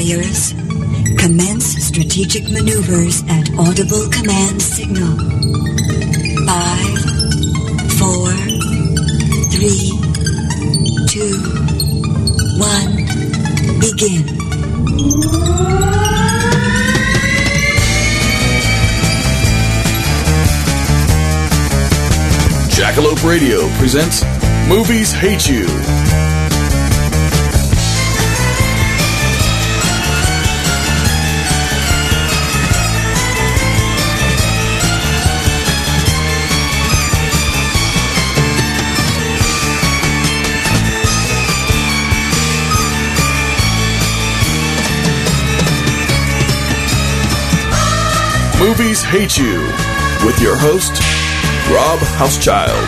carriers. Commence strategic maneuvers at audible command signal. 5, 4, 3, 2, 1, begin. Jackalope Radio presents Movies Hate You. Movies Hate You, with your host, Rob Housechild.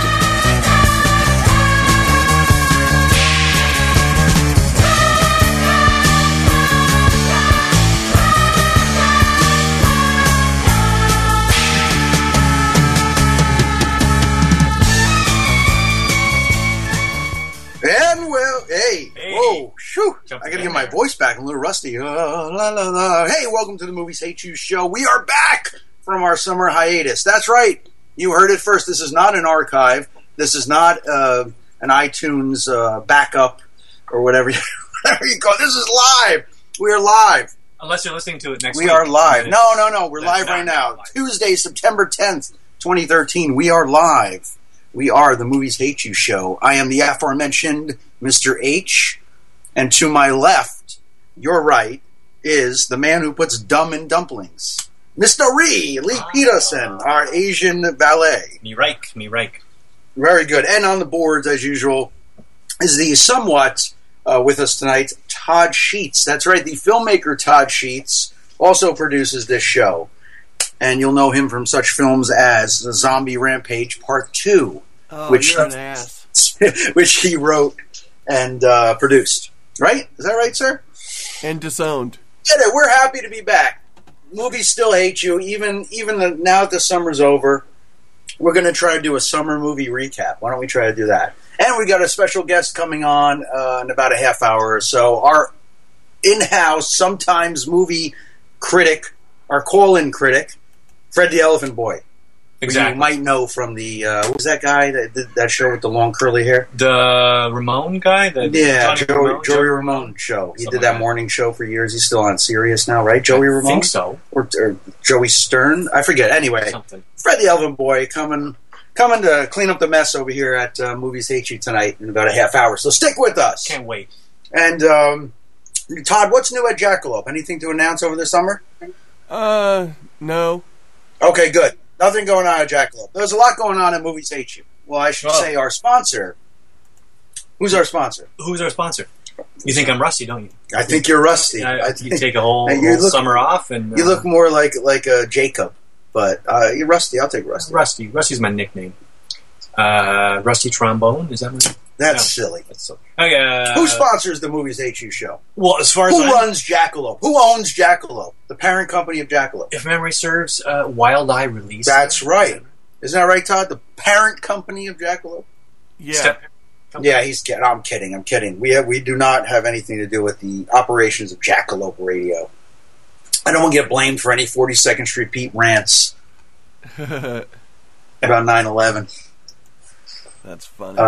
And well, hey, whoa, shoo! I gotta get my voice back. I'm a little rusty. La, la, la. Hey, welcome to the Movies Hate You show. We are back from our summer hiatus. That's right. You heard it first. This is not an archive. This is not an iTunes backup or whatever you call it. This is live. We are live. Unless you're listening to it next week. We are live. No. We're live right now. Live. Tuesday, September 10th, 2013. We are live. We are the Movies Hate You show. I am the aforementioned Mr. H. And to my left, your right, is the man who puts dumb in dumplings. Mr. Lee Peterson, our Asian valet. Me right. Very good. And on the boards, as usual, is the somewhat with us tonight, Todd Sheets. That's right, the filmmaker Todd Sheets also produces this show. And you'll know him from such films as The Zombie Rampage Part 2. Oh, which, you're an ass. which he wrote and produced. Right? Is that right, sir? And disowned. Yeah, we're happy to be back. Movies still hate you, even now that the summer's over. We're going to try to do a summer movie recap. Why don't we try to do that? And we got a special guest coming on in about a half hour or so. Our in-house, sometimes movie critic, our call-in critic, Fred the Elephant Boy. Exactly. You might know from the, what was that guy that did that show with the long curly hair? The Ramon guy? Joey Ramone show. He did that morning show for years. He's still on Sirius now, right? Joey Ramone? I think so. Or Joey Stern? I forget. Anyway, Fred the Elephant Boy coming to clean up the mess over here at Movies Hate You tonight in about a half hour. So stick with us. Can't wait. And, Todd, what's new at Jackalope? Anything to announce over the summer? No. Okay, good. Nothing going on at Jackalope. There's a lot going on at Movies Hate You. Well, I should say our sponsor. Who's our sponsor? You think I'm rusty, don't you? I think you're rusty. You take a whole summer off. And you look more like a Jacob. But you're Rusty. I'll take Rusty. Rusty's my nickname. Rusty Trombone, is that my name? That's silly. Okay, who sponsors the Movies Hate You show? Well, as far as who runs Jackalope? Who owns Jackalope? The parent company of Jackalope. If memory serves, Wild Eye Release. That's right. Isn't that right, Todd? The parent company of Jackalope. Yeah. Yeah, I'm kidding. We do not have anything to do with the operations of Jackalope Radio. I don't want to get blamed for any 42nd Street Pete rants about 9/11. That's funny.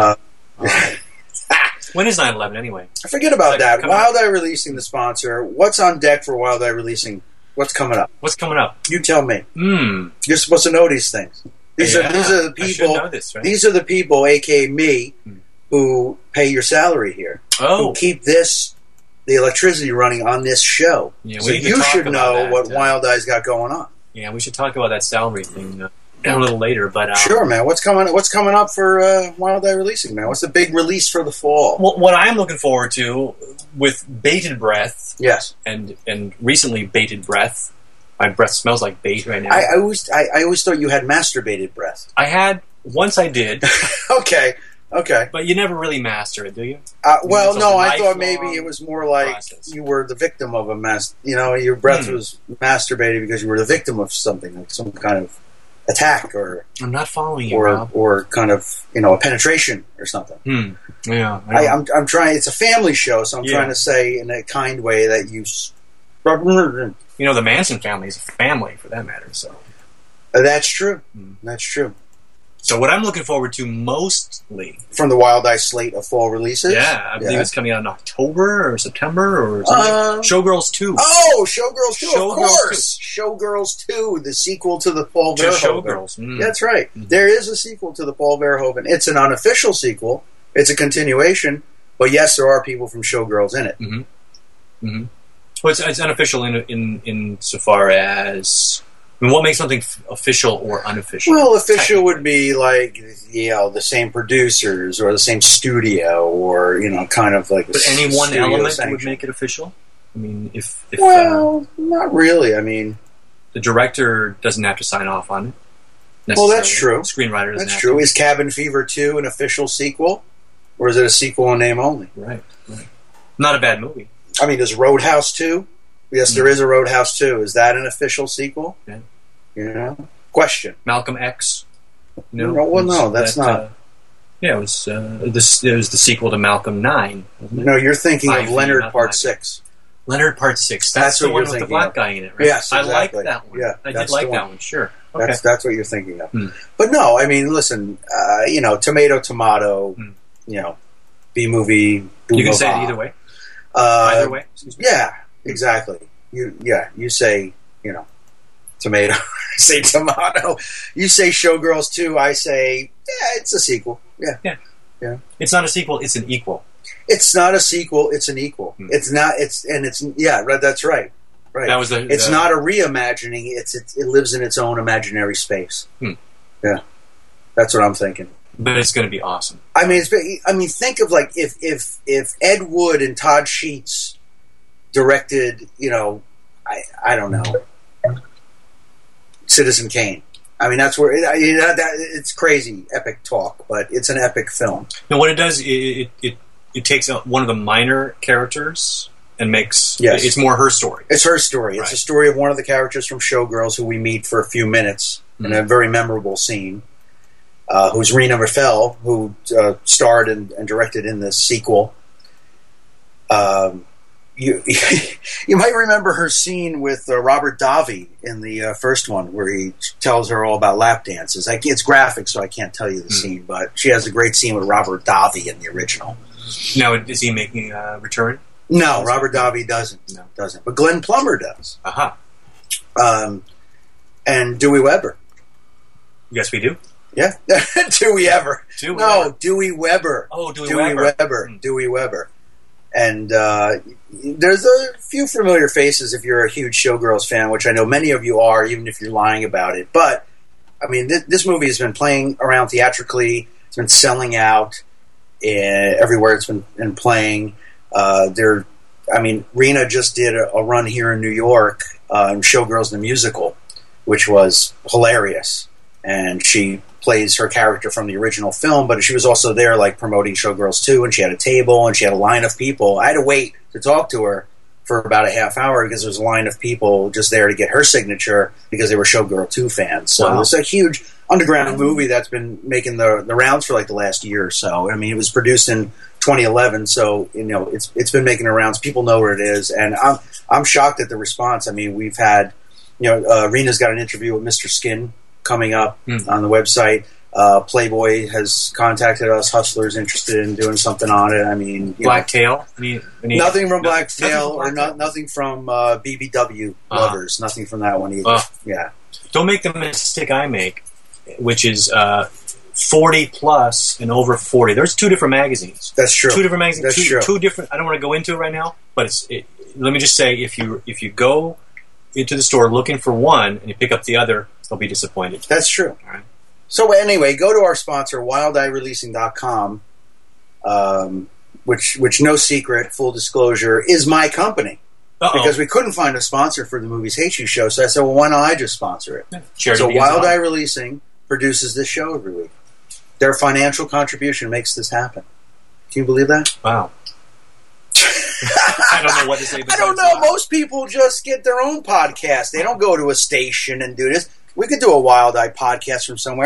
When is 9/11 anyway? I forget about that. Wild Eye Releasing, the sponsor. What's on deck for Wild Eye Releasing? What's coming up? You tell me. You're supposed to know these things. These are the people. I should know this, right? These are the people, aka me, who pay your salary here. Who keep the electricity running on this show. Yeah, so you should know what Wild Eye's got going on. Yeah, we should talk about that salary thing a little later. But sure, man. What's coming up for Wild Eye Releasing, man? What's the big release for the fall? Well, what I'm looking forward to with Bated Breath, yes, and recently Bated Breath. My breath smells like bait right now. I always thought you had masturbated breath. Once I did. Okay. But you never really master it, do you? Well, no, I thought maybe it was more like you were the victim of your breath was masturbated because you were the victim of something, like some kind of attack or... I'm not following you, Rob. Or kind of, a penetration or something. Yeah. I'm trying, it's a family show, so I'm trying to say in a kind way that you You know, the Manson family is a family, for that matter. So that's true. That's true. So what I'm looking forward to mostly from the Wild Eye slate of fall releases. Yeah, I believe it's coming out in October or September or something. Showgirls 2. Oh, Showgirls 2, of course. Showgirls 2, the sequel to the Paul Verhoeven. Showgirls. That's right. There is a sequel to the Paul Verhoeven. It's an unofficial sequel. It's a continuation. But yes, there are people from Showgirls in it. Well, it's unofficial in so far as... I mean, what makes something official or unofficial? Well, official would be like, the same producers or the same studio or, kind of like... But any one element would make it official? I mean, if not really. I mean... The director doesn't have to sign off on it. Well, that's true. The screenwriter doesn't That's true. Is Cabin Fever 2 an official sequel? Or is it a sequel in name only? Right. Not a bad movie. I mean, is Roadhouse 2? Yes, there is a Roadhouse 2. Is that an official sequel? Yeah. Question. Malcolm X? No, that's not. Yeah, it was the sequel to Malcolm 9. No, you're thinking of Leonard Part 6. Leonard Part 6. That's the one with the black guy in it, right? Yes, exactly. I like that one. Yeah, I did like that one, sure. Okay. That's what you're thinking of. But no, I mean, listen, tomato, B-movie. You can say it either way. Either way? Excuse me. Yeah, exactly. You say, tomato. I say tomato. You say Showgirls 2. I say, it's a sequel. Yeah. It's not a sequel, it's an equal. It's not a sequel, it's an equal. It's not, that's right. Right. That was it's not a reimagining, it lives in its own imaginary space. Yeah. That's what I'm thinking. But it's going to be awesome. I mean, think of like if Ed Wood and Todd Sheets directed, I don't know, Citizen Kane. I mean, that's where it's crazy, epic talk, but it's an epic film. Now, what it does, it takes one of the minor characters and makes it's more her story. It's her story. Right. It's a story of one of the characters from Showgirls who we meet for a few minutes in a very memorable scene. Who's Rena Raffel, who starred and directed in this sequel. You might remember her scene with Robert Davi in the first one, where he tells her all about lap dances. It's graphic, so I can't tell you the scene, but she has a great scene with Robert Davi in the original. Now, is he making a return? No, Robert Davi doesn't. No, doesn't. But Glenn Plummer does. And Dewey Webber. Yes, we do. Yeah, Dewey Ever. Dewey Webber. Oh, Dewey Webber. Dewey Webber. And there's a few familiar faces if you're a huge Showgirls fan, which I know many of you are, even if you're lying about it. But, I mean, this movie has been playing around theatrically. It's been selling out everywhere it's been playing. Rena just did a run here in New York in Showgirls the Musical, which was hilarious. And she plays her character from the original film, but she was also there like promoting Showgirls 2, and she had a table and she had a line of people. I had to wait to talk to her for about a half hour because there was a line of people just there to get her signature because they were Showgirl 2 fans. So It was a huge underground movie that's been making the rounds for like the last year or so. I mean, it was produced in 2011, so it's been making the rounds. People know where it is, and I'm shocked at the response. I mean, we've had Rena's got an interview with Mr. Skin coming up on the website. Playboy has contacted us. Hustler's interested in doing something on it. I mean, Blacktail. Nothing from Blacktail or nothing from BBW Lovers. Nothing from that one either. Yeah. Don't make the mistake I make, which is 40 plus and over 40. There's two different magazines. That's true. Two different magazines. That's true. Two different. I don't want to go into it right now, but let me just say, if you go into the store looking for one and you pick up the other, they'll be disappointed. That's true. All right. So anyway, go to our sponsor, WildEyeReleasing.com, which no secret, full disclosure, is my company. Because we couldn't find a sponsor for the Movies Hate You show, so I said, well, why don't I just sponsor it? Yeah. So Wild Eye Releasing produces this show every week. Their financial contribution makes this happen. Can you believe that? Wow. I don't know what to say. I don't know. Most people just get their own podcast. They don't go to a station and do this. We could do a Wild Eye podcast from somewhere.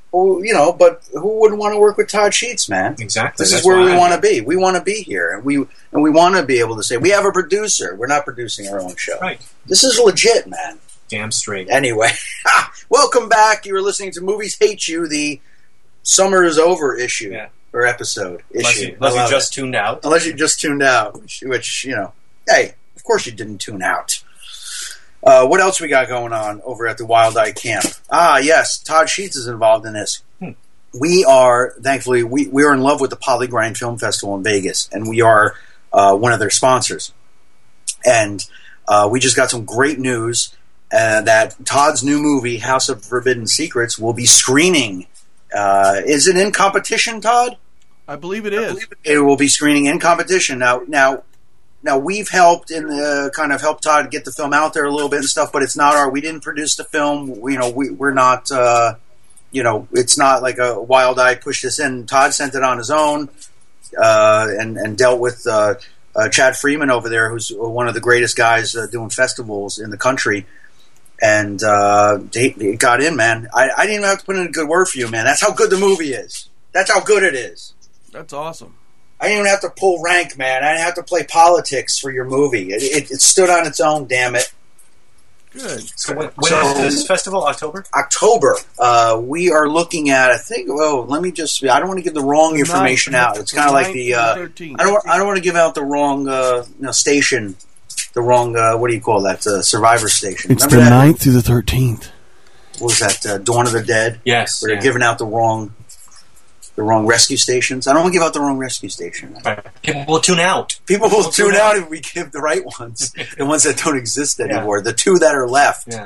but who wouldn't want to work with Todd Sheets, man? Exactly. This is where we want to be. We want to be here, and we want to be able to say we have a producer. We're not producing our own show. Right. This is legit, man. Damn straight. Anyway, welcome back. You were listening to Movies Hate You, the Summer is Over issue or episode issue. Unless you just tuned out. Unless you just tuned out, which hey, of course you didn't tune out. What else we got going on over at the Wild Eye Camp? Yes, Todd Sheets is involved in this. We are, thankfully, we are in love with the Polygrind Film Festival in Vegas, and we are one of their sponsors. And we just got some great news that Todd's new movie, House of Forbidden Secrets, will be screening. Is it in competition, Todd? I believe it is. It will be screening in competition. Now we've helped kind of helped Todd get the film out there a little bit and stuff, but it's not we didn't produce the film. We're not, it's not like a Wild Eye pushed this in. Todd sent it on his own, and dealt with Chad Freeman over there, who's one of the greatest guys doing festivals in the country. And it got in, man. I didn't even have to put in a good word for you, man. That's how good the movie is. That's how good it is. That's awesome. I didn't even have to pull rank, man. I didn't have to play politics for your movie. It stood on its own, damn it. Good. So when is this festival? October? October. We are looking at, I think, let me just, I don't want to give the wrong information out. It's kind of like the, I don't want to give out the wrong station, the wrong, what do you call that, Survivor Station. It's the 9th through the 13th. What was that, Dawn of the Dead? Yes. Where they're giving out the wrong rescue stations. I don't want to give out the wrong rescue station. Right. People will tune out. People will tune out if we give the right ones. The ones that don't exist anymore. Yeah. The two that are left. Yeah.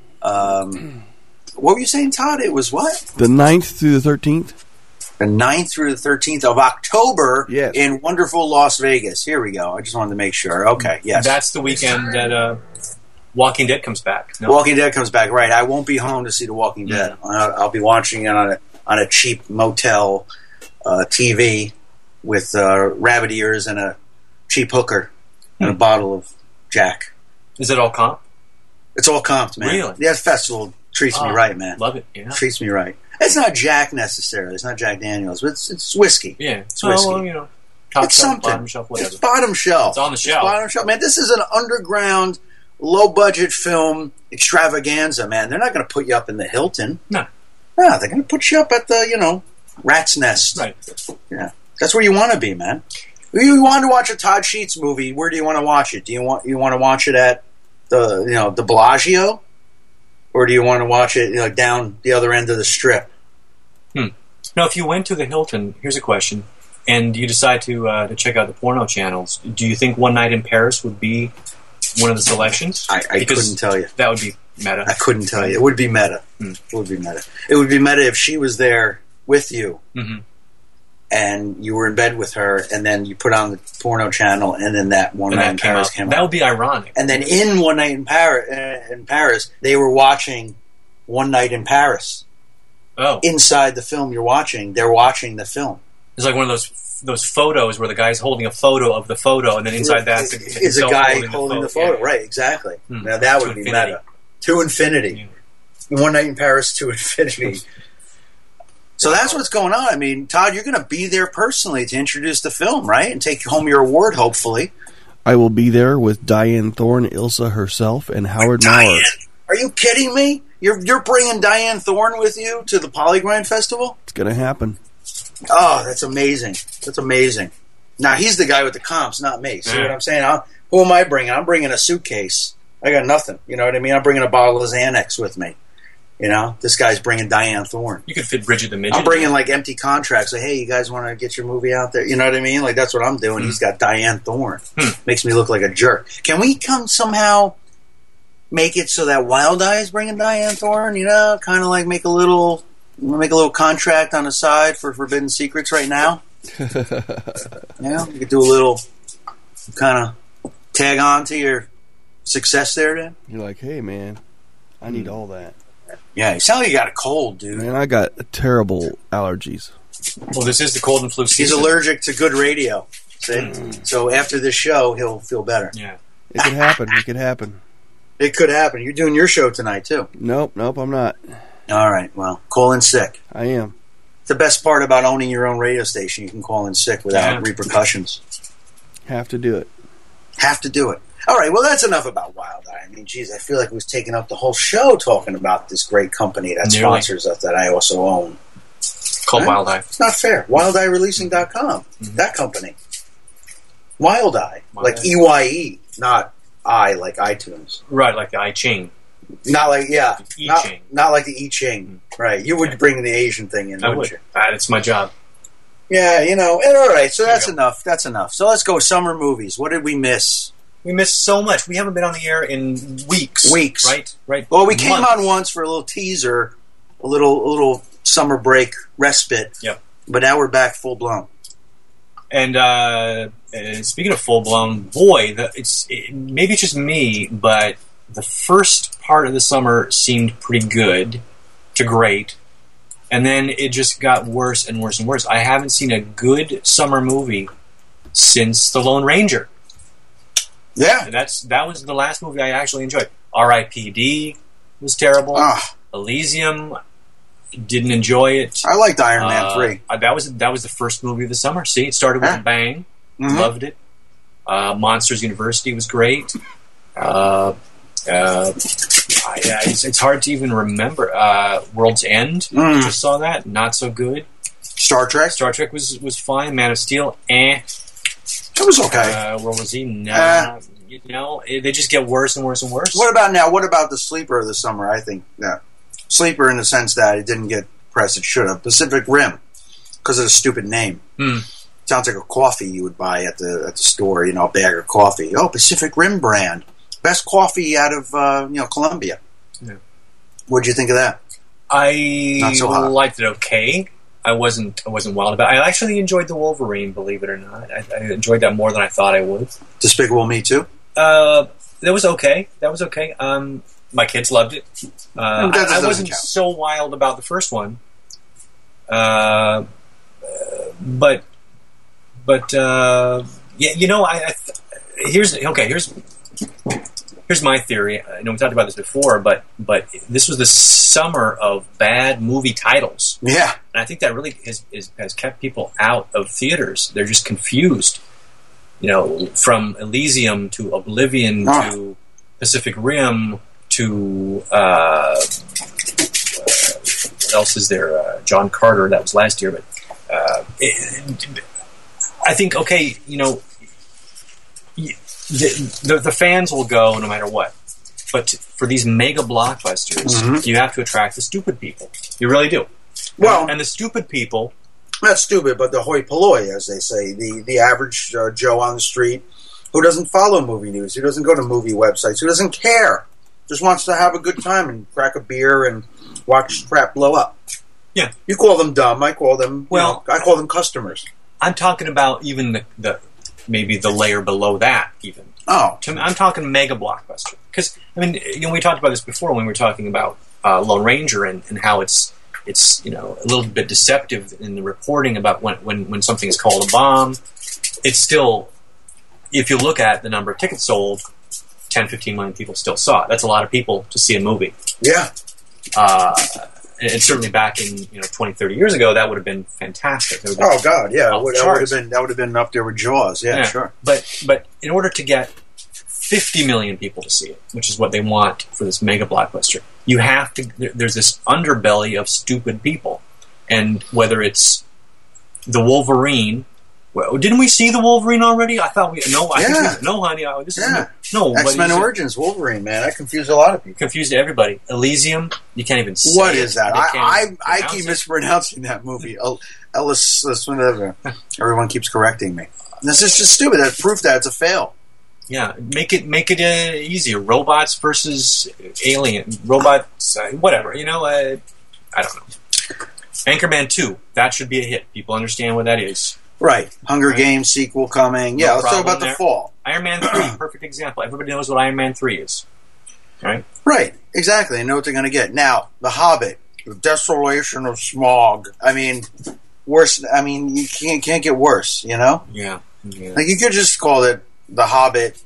What were you saying, Todd? It was what? The 9th through the 13th? The 9th through the 13th of October yes. in wonderful Las Vegas. Here we go. I just wanted to make sure. Okay, yes. That's the weekend that Walking Dead comes back. No? Walking Dead comes back, right. I won't be home to see The Walking Dead. I'll be watching it on a cheap motel TV with rabbit ears and a cheap hooker and a bottle of Jack. Is it all comp? It's all comped, man. Really? Yeah, the festival treats me right, man. Love it. Yeah. Treats me right. It's not Jack necessarily. It's not Jack Daniels, but it's whiskey. Yeah, it's whiskey. Well, top it's shelf, something. Bottom shelf, whatever. It's bottom shelf. It's on the shelf. It's bottom shelf, man. This is an underground, low-budget film extravaganza, man. They're not going to put you up in the Hilton. No, they're going to put you up at the, Rat's Nest. Right. Yeah, that's where you want to be, man. If you want to watch a Todd Sheets movie, where do you want to watch it? Do you want to watch it at the Bellagio, or do you want to watch it down the other end of the Strip? Now, if you went to the Hilton, here's a question, and you decide to check out the porno channels, do you think One Night in Paris would be one of the selections? I couldn't tell you. That would be meta. I couldn't tell you. It would be meta. It would be meta. It would be meta if she was there with you, and you were in bed with her, and then you put on the porno channel, and then that One Night in Paris came out. That would be ironic. And then in One Night in Paris, they were watching One Night in Paris. Oh. Inside the film you're watching, they're watching the film. It's like one of those photos where the guy's holding a photo of the photo, and then inside that is a guy holding the photo. Yeah. Right, exactly. Now that would be meta. To infinity. Yeah. One Night in Paris to infinity. So that's what's going on. I mean, Todd, you're going to be there personally to introduce the film, right? And take home your award, hopefully. I will be there with Diane Thorne, Ilsa herself, and Howard Maurer. Are you kidding me? You're bringing Diane Thorne with you to the Polygrind Festival? It's going to happen. Oh, that's amazing. That's amazing. Now, he's the guy with the comps, not me. See what I'm saying? Who am I bringing? I'm bringing a suitcase. I got nothing. You know what I mean? I'm bringing a bottle of Xanax with me. This guy's bringing Diane Thorne. You could fit Bridget the Midget. I'm bringing empty contracts. Like, hey, you guys want to get your movie out there? You know what I mean? Like, that's what I'm doing. He's got Diane Thorne. Makes me look like a jerk. Can we somehow make it so that Wild Eye is bringing Diane Thorne? Kind of like make a little contract on the side for Forbidden Secrets right now. You could do a little kind of tag on to your success there, then. You're like, hey, man, I need all that. Yeah, you sound like you got a cold, dude. Man, I got terrible allergies. Well, this is the cold and flu season. He's allergic to good radio. See? So after this show, he'll feel better. Yeah. It could happen. It could happen. It could happen. You're doing your show tonight, too. Nope, I'm not. All right, well, call in sick. I am. The best part about owning your own radio station, you can call in sick without repercussions. Have to do it. Have to do it. All right, well, that's enough about Wild Eye. I mean, geez, I feel like we've taken up the whole show talking about this great company that sponsors us that I also own. Called Wild Eye. It's not fair. WildEyeReleasing.com. That company. Wild Eye. Like EYE, not I like iTunes. Right, like the iChing. Not like, yeah. I-Ching. Not like the I-Ching. Right. You would bring the Asian thing in, wouldn't you? It's my job. Yeah, and all right, so that's enough. That's enough. So let's go summer movies. What did we miss? We missed so much. We haven't been on the air in weeks. Right. Well, we came on once for a little teaser, a little summer break respite. Yep. But now we're back full blown. And speaking of full blown, boy, maybe it's just me, but the first part of the summer seemed pretty good to great, and then it just got worse and worse and worse. I haven't seen a good summer movie since The Lone Ranger. Yeah, and that was the last movie I actually enjoyed. R.I.P.D. was terrible. Elysium, didn't enjoy it. I liked Iron Man 3. That was the first movie of the summer. See, it started with a bang. Mm-hmm. Loved it. Monsters University was great. It's hard to even remember. World's End, just saw that. Not so good. Star Trek was fine. Man of Steel, It was okay. World War Z, nah. They just get worse and worse and worse. What about now? What about the sleeper of the summer? I think sleeper in the sense that it didn't get press it should have. Pacific Rim, because of the stupid name. Sounds like a coffee you would buy at the store. A bag of coffee. Oh, Pacific Rim brand, best coffee out of Colombia. Yeah. What'd you think of that? I liked it okay. I wasn't wild about it. I actually enjoyed the Wolverine, believe it or not. I enjoyed that more than I thought I would. Despicable Me 2? That was okay. My kids loved it. I wasn't so wild about the first one. Here's my theory. I know we talked about this before, but this was the summer of bad movie titles. Yeah, and I think that really has kept people out of theaters. They're just confused. From Elysium to Oblivion to Pacific Rim to what else is there? John Carter. That was last year, but I think the fans will go no matter what. But for these mega blockbusters, you have to attract the stupid people. You really do. Well, and the stupid people... Not stupid, but the hoi polloi, as they say. The average Joe on the street who doesn't follow movie news, who doesn't go to movie websites, who doesn't care. Just wants to have a good time and crack a beer and watch crap blow up. Yeah. You call them dumb. I call them... I call them customers. I'm talking about even maybe the layer below that, even. Oh. I'm talking mega blockbuster. Because, we talked about this before when we were talking about Lone Ranger and how it's a little bit deceptive in the reporting about when something is called a bomb. It's still, if you look at the number of tickets sold, 10, 15 million people still saw it. That's a lot of people to see a movie. Yeah. And certainly back in 20, 30 years ago, that would have been fantastic. Oh God, yeah, that would have been up there with Jaws. Yeah, sure. But in order to get 50 million people to see it, which is what they want for this mega blockbuster, you have to. There's this underbelly of stupid people, and whether it's the Wolverine. Well, didn't we see the Wolverine already? I thought we no. No, honey. This is no. X-Men Origins Wolverine, man. I confused a lot of people. Confused everybody. Elysium. You can't even say what is that? I keep mispronouncing that movie. Ellis, whatever. Everyone keeps correcting me. This is just stupid. That's proof that it's a fail. Yeah, make it easier. Robots versus alien. Robots, whatever. I don't know. Anchorman 2. That should be a hit. People understand what that is. Right. Hunger Games sequel coming. Yeah, let's talk about the fall. Iron Man 3, perfect example. Everybody knows what Iron Man 3 is. Right? Right. Exactly. They know what they're going to get. Now, The Hobbit, The Desolation of Smaug. Worse. You can't get worse, Yeah. Like, you could just call it The Hobbit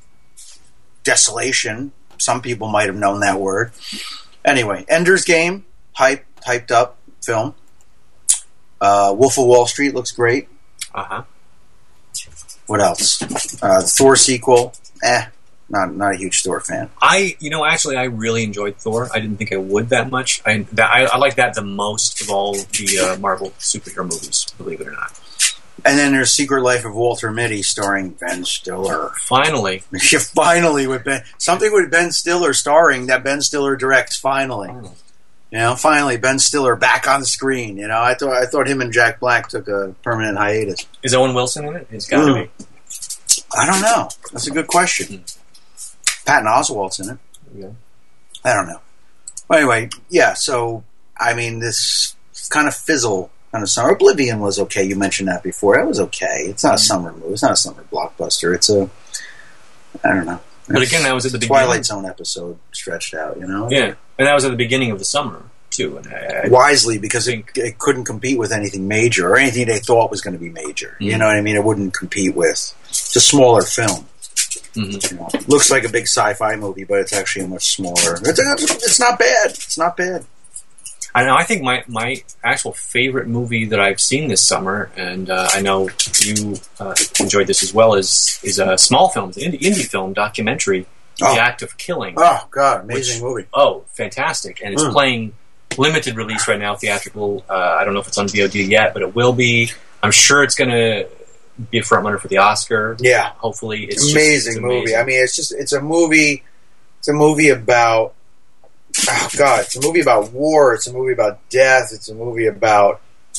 Desolation. Some people might have known that word. Anyway, Ender's Game, hype. hyped up film. Wolf of Wall Street looks great. What else? Thor sequel. Not a huge Thor fan. I really enjoyed Thor. I didn't think I would that much. I like that the most of all the Marvel superhero movies, believe it or not. And then there's Secret Life of Walter Mitty, starring Ben Stiller. Finally, finally with Ben Stiller starring that Ben Stiller directs. Finally, finally Ben Stiller back on the screen. I thought him and Jack Black took a permanent hiatus. Is Owen Wilson in it? It's got to be. I don't know. That's a good question. Patton Oswalt's in it. Yeah. I don't know. Well, anyway, yeah. So this kind of fizzle. Kind of summer. Oblivion was okay. You mentioned that before. That was okay. It's not a summer movie. It's not a summer blockbuster. It's I don't know. But again, that was at the Twilight Zone episode stretched out. Yeah, and that was at the beginning of the summer too. And wisely, because it couldn't compete with anything major or anything they thought was going to be major. Mm-hmm. You know what I mean? It wouldn't compete with. It's a smaller film. Mm-hmm. Looks like a big sci-fi movie, but it's actually a much smaller. It's not bad. It's not bad. I know. I think my actual favorite movie that I've seen this summer, and I know you enjoyed this as well, is a small film, an indie film documentary, The Act of Killing. Oh God, amazing movie! Oh, fantastic! And it's playing limited release right now, theatrical. I don't know if it's on VOD yet, but it will be. I'm sure it's going to be a frontrunner for the Oscar. Yeah, hopefully, it's amazing movie. I mean, it's a movie. It's a movie about. Oh God! It's a movie about war. It's a movie about death. It's a movie about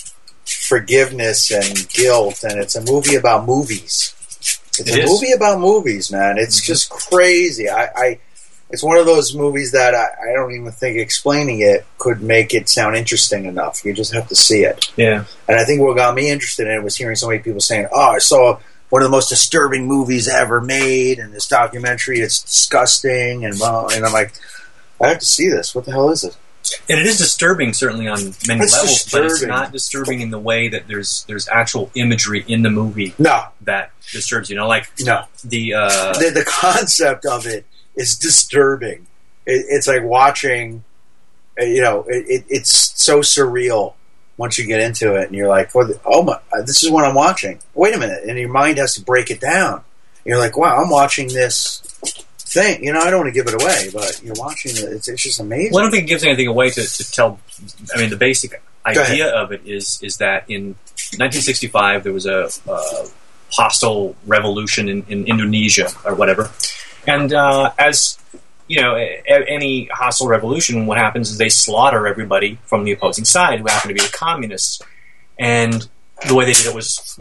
forgiveness and guilt, and it's a movie about movies. It's a movie about movies, man. It's just crazy. It's one of those movies that I don't even think explaining it could make it sound interesting enough. You just have to see it. Yeah. And I think what got me interested in it was hearing so many people saying, "Oh, I saw one of the most disturbing movies ever made, and this documentary, it's disgusting." And I'm like, I have to see this. What the hell is it? And it is disturbing, certainly on many levels, but it's not disturbing in the way that there's actual imagery in the movie. That disturbs you. The concept of it is disturbing. It's like watching. It's so surreal once you get into it, and you're like, "Oh my, this is what I'm watching." Wait a minute, and your mind has to break it down. And you're like, "Wow, I'm watching this." Thing. I don't want to give it away, but you're watching it. It's just amazing. Well, I don't think it gives anything away to tell. I mean, the basic idea of it is that in 1965 there was a hostile revolution in Indonesia or whatever, and as you know, any hostile revolution, what happens is they slaughter everybody from the opposing side who happen to be the communists, and the way they did it was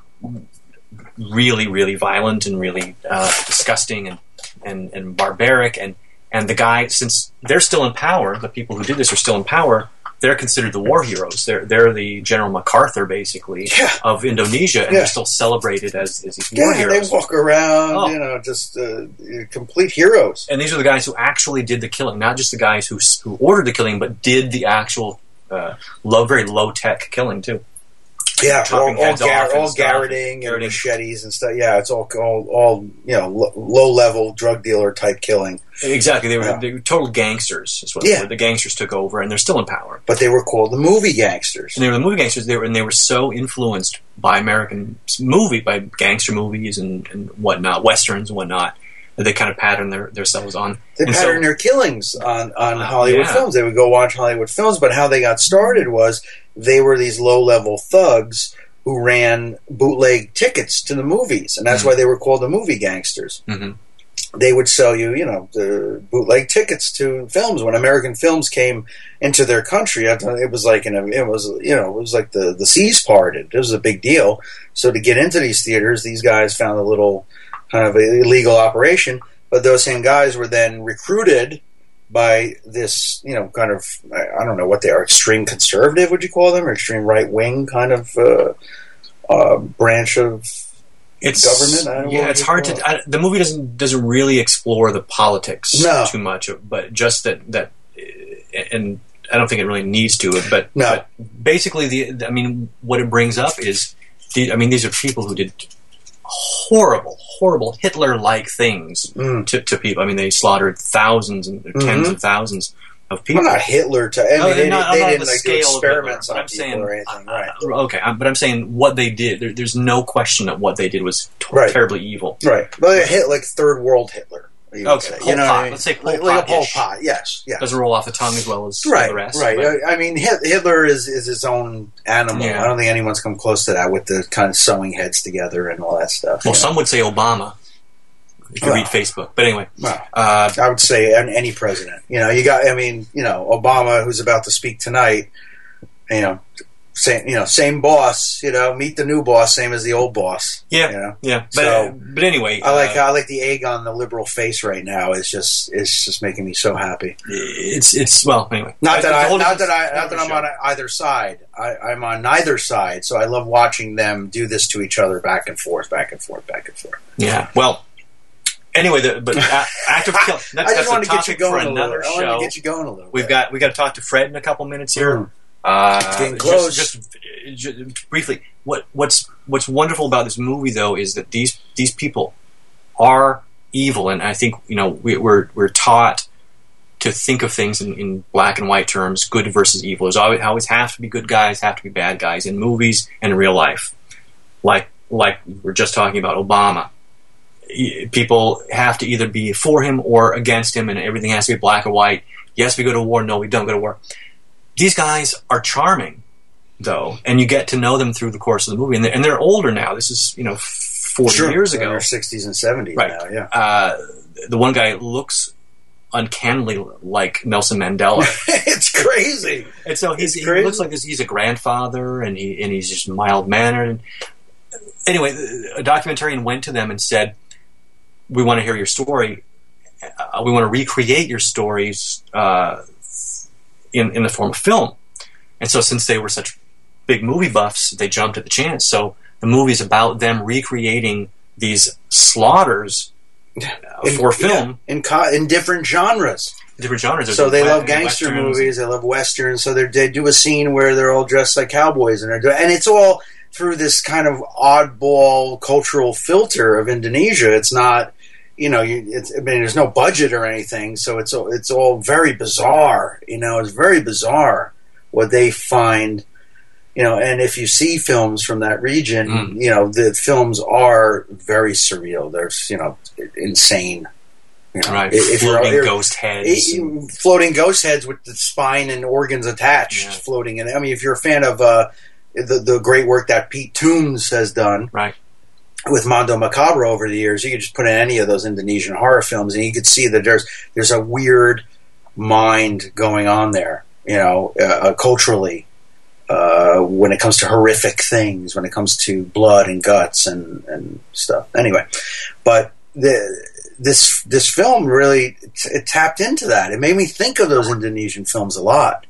really, really violent and really disgusting and barbaric, and the guy, since they're still in power, the people who did this are still in power, they're considered the war heroes. They're the General MacArthur, basically, of Indonesia, and they're still celebrated as these war heroes. They walk around, just complete heroes. And these are the guys who actually did the killing, not just the guys who ordered the killing, but did the actual very low-tech killing, too. Yeah, all garroting and machetes and stuff. Yeah, it's all low level drug dealer type killing. Exactly, they were total gangsters. Is what they were. The gangsters took over, and they're still in power. But they were called the movie gangsters. And they were the movie gangsters. They were so influenced by by gangster movies and whatnot, westerns and whatnot, that they kind of patterned themselves on. They patterned their killings on Hollywood films. They would go watch Hollywood films, but how they got started was they were these low-level thugs who ran bootleg tickets to the movies, and that's why they were called the movie gangsters. Mm-hmm. They would sell you, the bootleg tickets to films. When American films came into their country, it was like the seas parted. It was a big deal. So to get into these theaters, these guys found a little kind of illegal operation, but those same guys were then recruited by this, kind of, I don't know what they are, extreme conservative, would you call them, or extreme right-wing kind of branch of government? I don't know. It's hard to... the movie doesn't really explore the politics too much, but just that and I don't think it really needs to, but basically, what it brings up is, these are people who did horrible Hitler-like things to people. They slaughtered thousands and tens of thousands of people. Well, not Hitler. They didn't like do scale experiments of Hitler, on people or anything, right? Okay, but I'm saying what they did. There's no question that what they did was terribly evil. Right. But like third world Hitler. Okay, Pol Pot. I mean? Let's say Pol Pot. Like a Pol Pot, yes. Doesn't roll off the tongue as well as the rest. Right. But, I mean, Hitler is his own animal. Yeah. I don't think anyone's come close to that with the kind of sewing heads together and all that stuff. Well, some would say Obama. If you read Facebook, but anyway, I would say any president. Obama, who's about to speak tonight. Same boss. Meet the new boss, same as the old boss. Yeah. But anyway, I like the egg on the liberal face right now. It's just making me so happy. It's well, anyway. Not that I'm on either side. I'm on neither side, so I love watching them do this to each other, back and forth, back and forth, back and forth. Yeah. Well. Anyway, active kill. I just want to get you going another show. I want to get you going a little bit. We've got to talk to Fred in a couple minutes here. It's getting close. Just briefly, what's wonderful about this movie though is that these people are evil, and I think we're taught to think of things in black and white terms, good versus evil. There's always have to be good guys, have to be bad guys in movies and in real life. Like we're just talking about Obama. People have to either be for him or against him, and everything has to be black or white. Yes, we go to war. No, we don't go to war. These guys are charming, though, and you get to know them through the course of the movie. And they're older now. This is 40 years ago. They're 60s and 70s right. now. Yeah. The one guy looks uncannily like Nelson Mandela. It's crazy. And so he looks like this. He's a grandfather, and he's just mild mannered. Anyway, a documentarian went to them and said, "We want to hear your story. We want to recreate your stories in the form of film." And so since they were such big movie buffs, they jumped at the chance. So the movie's about them recreating these slaughters for film. In different genres. So they love gangster movies, they love westerns, so they do a scene where they're all dressed like cowboys, and it's all through this kind of oddball cultural filter of Indonesia. It's not... there's no budget or anything, so it's all very bizarre. It's very bizarre what they find. And if you see films from that region, the films are very surreal. They're insane. Right, floating ghost heads with the spine and organs attached, floating in. I mean, if you're a fan of the great work that Pete Toombs has done, right, with Mondo Macabro over the years, you could just put in any of those Indonesian horror films, and you could see that there's a weird mind going on there, culturally, when it comes to horrific things, when it comes to blood and guts and stuff. Anyway, but this film really it tapped into that. It made me think of those Indonesian films a lot.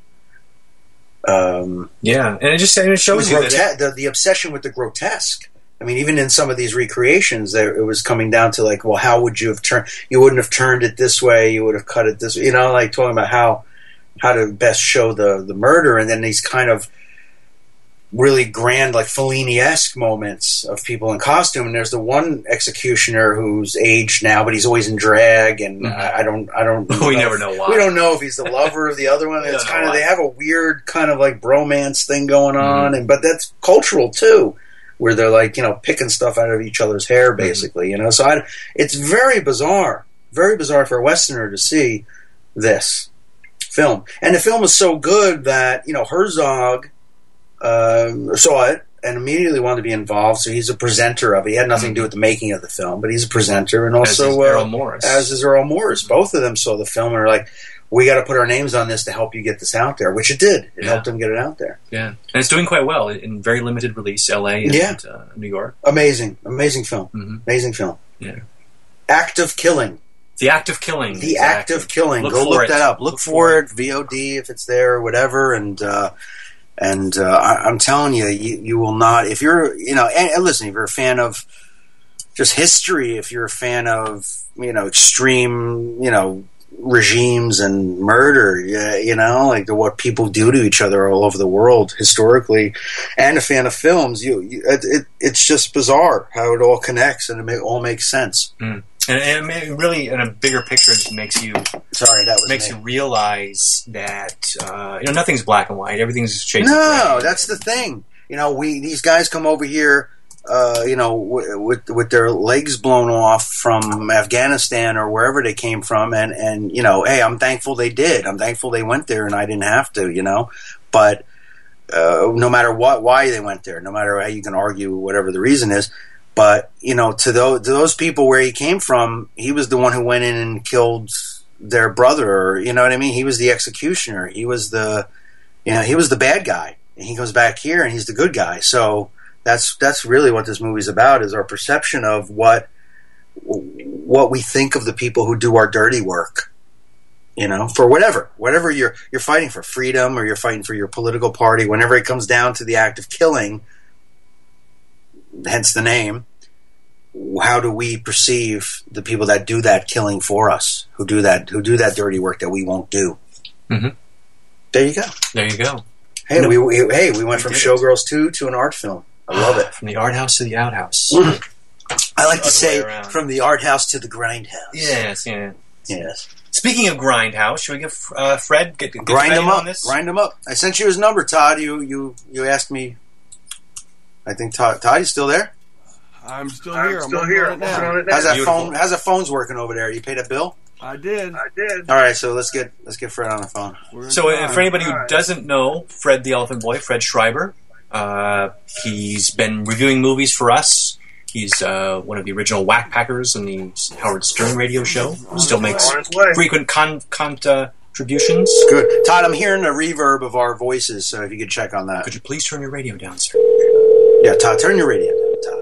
And it shows you that the obsession with the grotesque. I mean, even in some of these recreations, it was coming down to like, well, how would you have turned? You wouldn't have turned it this way. You would have cut it this way. Like talking about how to best show the murder, and then these kind of really grand, like Fellini-esque moments of people in costume. And there's the one executioner who's aged now, but he's always in drag, and I don't. We never know why. We don't know if he's the lover of the other one. It's kind of they have a weird kind of like bromance thing going on, but that's cultural too, where they're like picking stuff out of each other's hair, basically. So it's very bizarre for a Westerner to see this film, and the film was so good that Herzog saw it and immediately wanted to be involved. So he's a presenter of it. He had nothing to do with the making of the film, but he's a presenter, and also as is Earl Morris. Both of them saw the film and are like, we got to put our names on this to help you get this out there, which it did. It helped them get it out there. Yeah, and it's doing quite well in very limited release, L.A. and New York. Amazing film. Amazing film. Yeah. Act of Killing. The Act of Killing. The Act of Killing. Go look that up. Look for it. VOD if it's there or whatever. And I'm telling you, you will not. If you're, and listen, if you're a fan of just history, if you're a fan of, extreme, regimes and murder, like what people do to each other all over the world historically, and a fan of films, it's just bizarre how it all connects and it all makes sense. And really, in a bigger picture, it makes you you realize that nothing's black and white. Everything's shades of gray. No, that's the thing. These guys come over here, with their legs blown off from Afghanistan or wherever they came from, and hey, I'm thankful they did. I'm thankful they went there and I didn't have to. But no matter why they went there, no matter how you can argue whatever the reason is. But, to those people where he came from, he was the one who went in and killed their brother. You know what I mean? He was the executioner. He was the bad guy. And he comes back here and he's the good guy. So that's really what this movie's about, is our perception of what we think of the people who do our dirty work. For whatever you're fighting for, freedom, or you're fighting for your political party, whenever it comes down to the act of killing, hence the name, how do we perceive the people that do that killing for us, who do that dirty work that we won't do? Mm-hmm. There you go. Hey, we went from Showgirls 2 to an art film. I love it. From the art house to the outhouse. I like to say from the art house to the grindhouse. Yes. Speaking of grindhouse, should we give Fred get grind him up on this? Grind him up. I sent you his number, Todd. You asked me. I think Todd, you still there? I'm still here. I'm here. How's that phone? How's the phone's working over there? You paid a bill? I did. All right, so let's get Fred on the phone. So, for anybody who doesn't know Fred the Elephant Boy, Fred Schreiber, he's been reviewing movies for us. He's one of the original Whack Packers on the Howard Stern radio show. Still makes frequent contributions. Good. Todd, I'm hearing a reverb of our voices, so if you could check on that. Could you please turn your radio down, sir? Yeah, Todd, turn your radio down, Todd.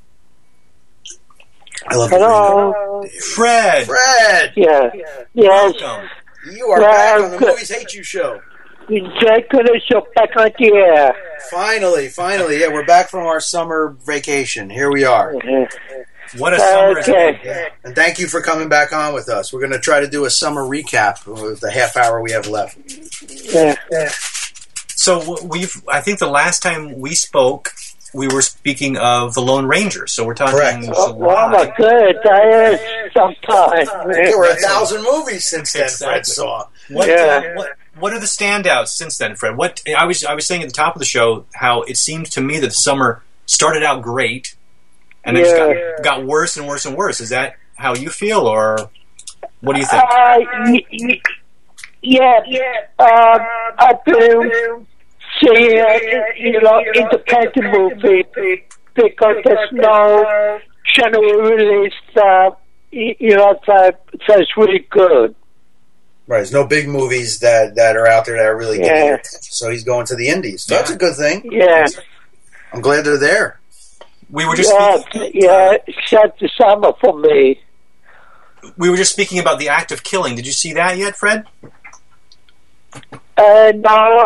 I love Hello. Fred! Yeah. Yes. Welcome. You are back on the Movies Hate You show. Jack Show back on the air. Finally. Yeah, we're back from our summer vacation. Here we are. What a summer it's been. Yeah. And thank you for coming back on with us. We're going to try to do a summer recap with the half hour we have left. Yeah. So I think the last time we spoke, we were speaking of The Lone Ranger. So we're talking Oh my good. That is sometime. There were 1,000 movies since then, Exactly. Fred saw. What are the standouts since then, Fred? I was saying at the top of the show how it seemed to me that the summer started out great and then just got worse and worse and worse. Is that how you feel, or what do you think? I've been seeing independent movie because there's no general release that's really good. Right, there's no big movies that are out there that are really getting your attention. So he's going to the indies. So that's a good thing. Yeah. I'm glad they're there. We were just set the summer for me. We were just speaking about The Act of Killing. Did you see that yet, Fred? No,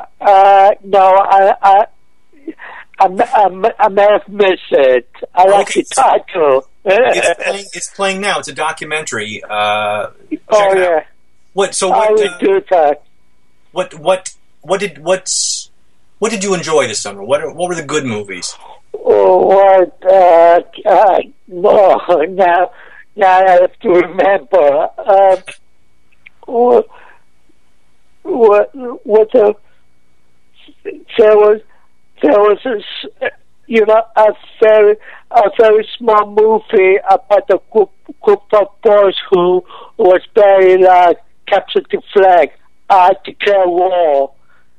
I may have missed it. I like the title. It's playing now. It's a documentary. Check it out. What? So what? I would do that. What did you enjoy this summer? What were the good movies? No, now I have to remember. There was a very small movie about a group of boys who was very captured the flag. I declare war.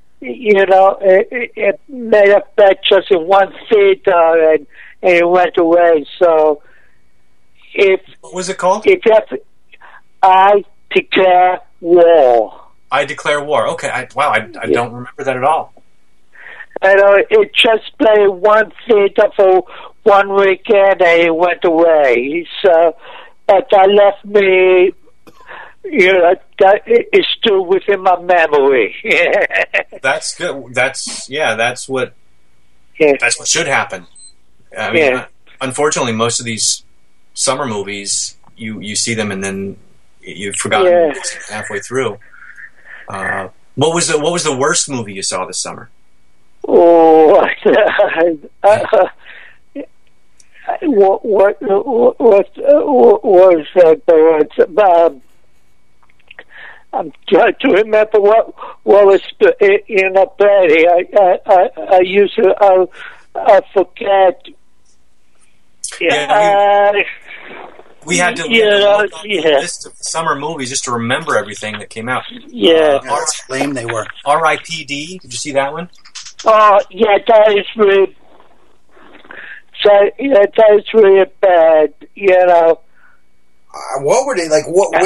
It made a bet just in one theater and it went away. So, what was it called? I Declare War. I Declare War. Okay. I don't remember that at all. It just played one theater for 1 weekend and it went away. So, but that left me. That is still within my memory. That's good. That's what should happen. I mean, unfortunately, most of these summer movies, you see them and then you've forgotten halfway through. What was the worst movie you saw this summer? Oh, what was the I'm trying to remember what was in a play. I usually I forget. We had to look up a list of summer movies just to remember everything that came out. That's lame they were. R.I.P.D. Did you see that one? Oh, yeah, that is really... that is really bad, What were they like?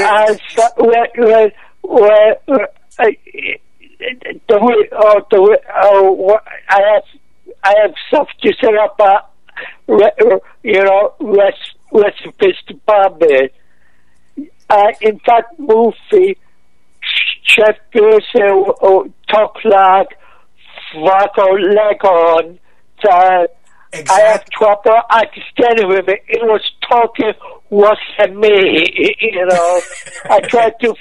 I have stuff to say about, recipes to Bobby. In that movie, Chef Pearson talk like Vaco Legon. Exactly. I have trouble understanding with it. It was talking worse than me, I tried to,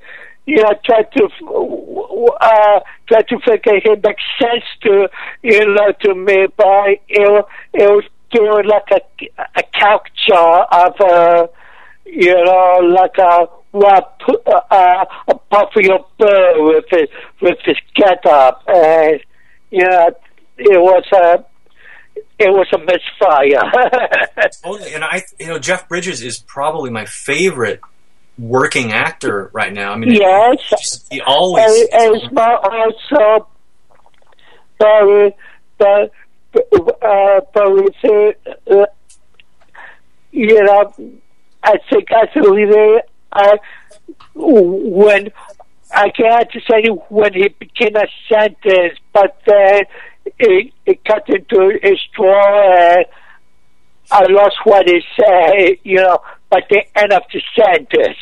try to figure it make sense to, to me, but it was doing like a caricature of, like a Buffalo Bill with his getup, and, it was a misfire. Totally, and Jeff Bridges is probably my favorite working actor right now. I mean, yes, he always. And it's also I think I believe it. When I can't say when he became a sentence, but then it cut into a straw, and I lost what he said, by the end of the sentence.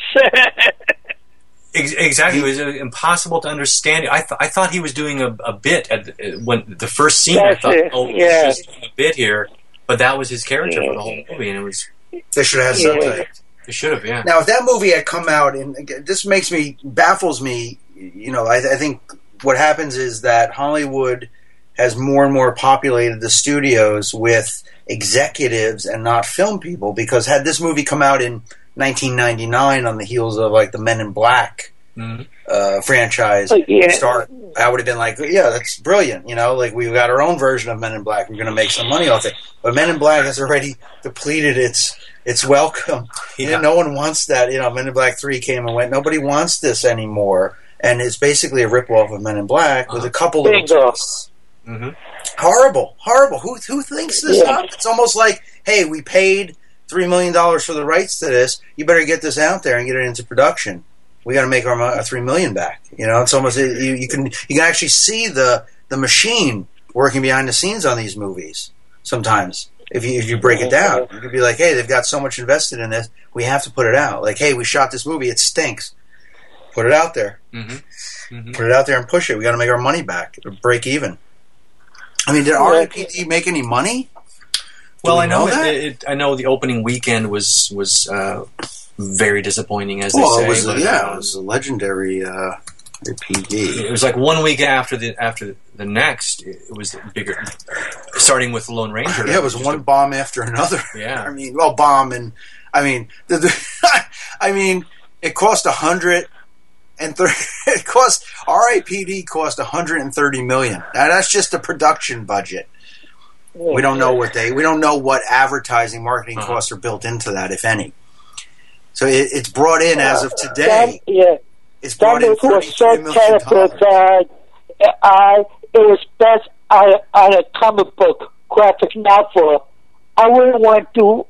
Exactly, it was impossible to understand. I thought he was doing a bit when the first scene. I thought, he's just doing a bit here, but that was his character for the whole movie, and it was. They should have had subtitles. They should have, yeah. Now, if that movie had come out, and this baffles me. I think what happens is that Hollywood has more and more populated the studios with executives and not film people, because had this movie come out in 1999 on the heels of like the Men in Black franchise start, I would have been like, yeah, that's brilliant. Like we've got our own version of Men in Black. We're going to make some money off it. But Men in Black has already depleted its welcome. Yeah. No one wants that. Men in Black 3 came and went. Nobody wants this anymore. And it's basically a ripoff of Men in Black with a couple little twists. Mm-hmm. Horrible. Who thinks this up? It's almost like, hey, we paid $3 million for the rights to this. You better get this out there and get it into production. We got to make our $3 million back. It's almost you can actually see the machine working behind the scenes on these movies. Sometimes, if you break it down, you could be like, hey, they've got so much invested in this. We have to put it out. Like, hey, we shot this movie. It stinks. Put it out there. Mm-hmm. Mm-hmm. Put it out there and push it. We got to make our money back. Break even. I mean, did R.I.P.D. make any money? Well, I know I know the opening weekend was very disappointing, as they say. It was a legendary R.I.P.D. It was like 1 week after the next. It was bigger, starting with the Lone Ranger. Yeah, it was one bomb after another. Yeah, it cost it cost R.I.P.D. cost $130 million. Now that's just the production budget. We don't know what advertising, marketing costs are built into that, if any. So it's brought in as of today. It's brought in $33 million. It was based on a comic book graphic novel. I wouldn't want to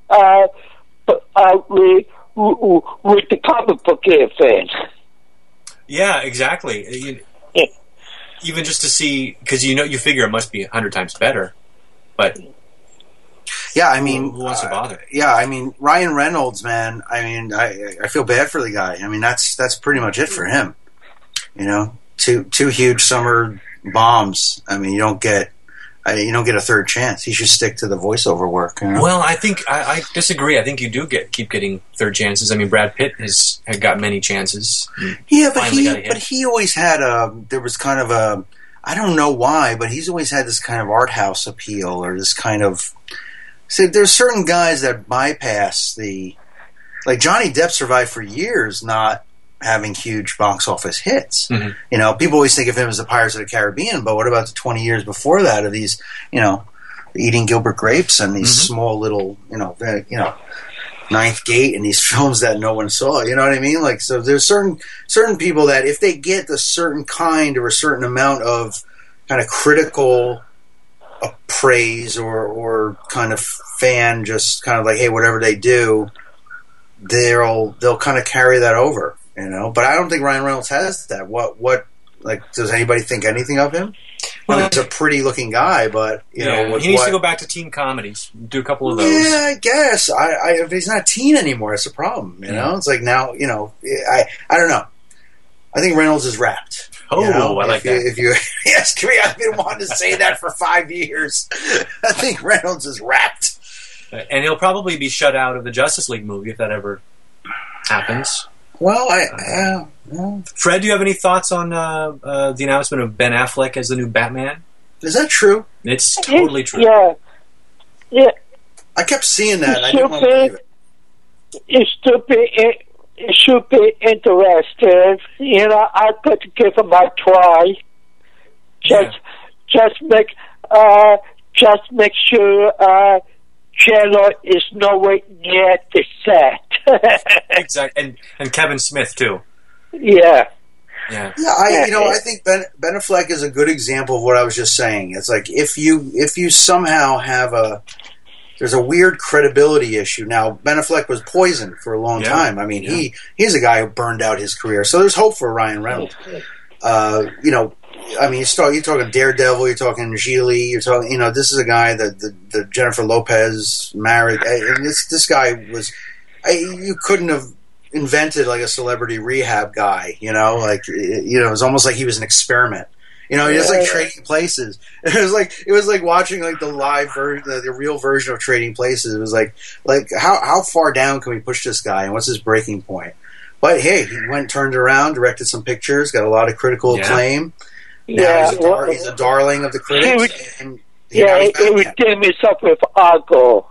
read the comic book thing. Yeah, exactly. Even just to see, because you figure it must be 100 times better, but yeah, I mean, who wants to bother? Yeah, I mean, Ryan Reynolds, man. I mean, I feel bad for the guy. I mean, that's pretty much it for him. Two huge summer bombs. I mean, you don't get a third chance. He should stick to the voiceover work. Well, I think I disagree. I think you do keep getting third chances. I mean, Brad Pitt had got many chances. Yeah, but he always had there was kind of a, I don't know why, but he's always had this kind of art house appeal, or this kind of So there's certain guys that bypass like Johnny Depp survived for years not having huge box office hits. Mm-hmm. You know, people always think of him as the Pirates of the Caribbean, but what about the 20 years before that of these, you know, Eating Gilbert Grapes and these small little, Ninth Gate and these films that no one saw, you know what I mean? Like, so there's certain people that if they get a certain kind or a certain amount of kind of critical praise or kind of fan, just kind of like, hey, whatever they do, they'll kind of carry that over, you know. But I don't think Ryan Reynolds has that. What like, does anybody think anything of him? Well, he's a pretty looking guy, but you know, he needs to go back to teen comedies, do a couple of those. Yeah, I guess. If he's not teen anymore, it's a problem. You know, it's like now, you know, I don't know. I think Reynolds is wrapped. Oh, you know? I like that. If you ask me, I've been wanting to say that for 5 years. I think Reynolds is wrapped. And he'll probably be shut out of the Justice League movie if that ever happens. Well, Fred, do you have any thoughts on the announcement of Ben Affleck as the new Batman? Is that true? It's totally true. Yeah. I kept seeing that. I didn't want to believe it. It should be interesting. You know, I could give him a try. Just make sure Jello is nowhere near the set. Exactly, and Kevin Smith too. Yeah. I think Ben Affleck is a good example of what I was just saying. It's like if you somehow have there's a weird credibility issue. Now, Ben Affleck was poisoned for a long time. I mean, he's a guy who burned out his career. So there's hope for Ryan Reynolds. You know, I mean, you're talking Daredevil, you're talking Gigli, you're talking, you know, this is a guy that the Jennifer Lopez married. And this guy was, you couldn't have invented like a celebrity rehab guy, you know, like, you know, it was almost like he was an experiment. You know, just like Trading Places. It was like watching like the live version, the real version of Trading Places. It was like how far down can we push this guy, and what's his breaking point? But hey, he turned around, directed some pictures, got a lot of critical acclaim. Now he's a darling of the critics. He redeemed himself with Argo.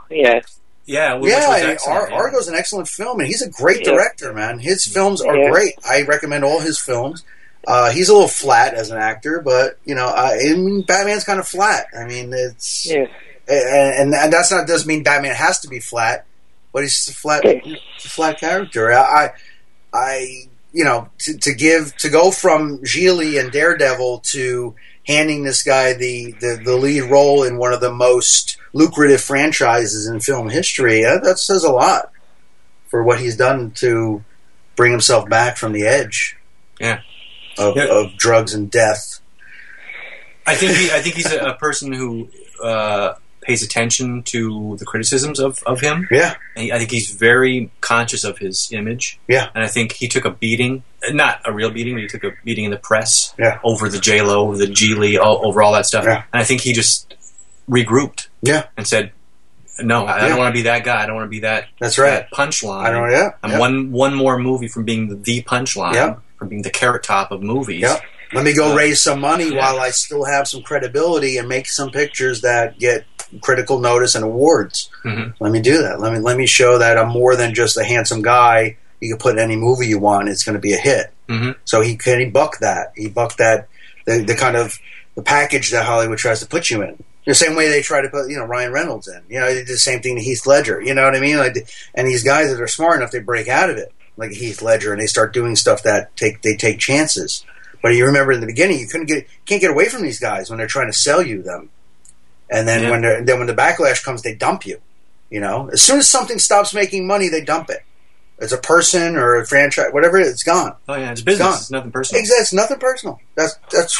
Argo's an excellent film, and he's a great director, man. His films are great. I recommend all his films. He's a little flat as an actor, but you know, Batman's kind of flat. I mean, it's and that's not doesn't mean Batman has to be flat, but he's a flat character. I you know, to go from Gigli and Daredevil to handing this guy the lead role in one of the most lucrative franchises in film history, that says a lot for what he's done to bring himself back from the edge. Yeah. Of drugs and death. I think he's a person who pays attention to the criticisms of him. Yeah. I think he's very conscious of his image. Yeah. And I think he took a beating, not a real beating, but he took a beating in the press over the J-Lo, over the Gigli, over all that stuff. Yeah. And I think he just regrouped. Yeah. And said, no, I don't want to be that guy. I don't want to be that. That's right. That punchline. I'm one more movie from being the punchline. Yeah. From being the carrot top of movies. Yeah. Let me go raise some money while I still have some credibility and make some pictures that get critical notice and awards. Mm-hmm. Let me do that. Let me show that I'm more than just a handsome guy. You can put in any movie you want; it's going to be a hit. Mm-hmm. So he bucked that. He bucked that the kind of the package that Hollywood tries to put you in. The same way they try to put Ryan Reynolds in. You know, they did the same thing to Heath Ledger. You know what I mean? Like, and these guys that are smart enough, they break out of it, like Heath Ledger, and they start doing stuff that they take chances. But you remember in the beginning, you can't get away from these guys when they're trying to sell you them. And then when the backlash comes, they dump you. You know, as soon as something stops making money, they dump it. It's a person or a franchise, whatever it is, it's gone. Oh yeah, it's business. It's nothing personal. Exactly, it's nothing personal. That's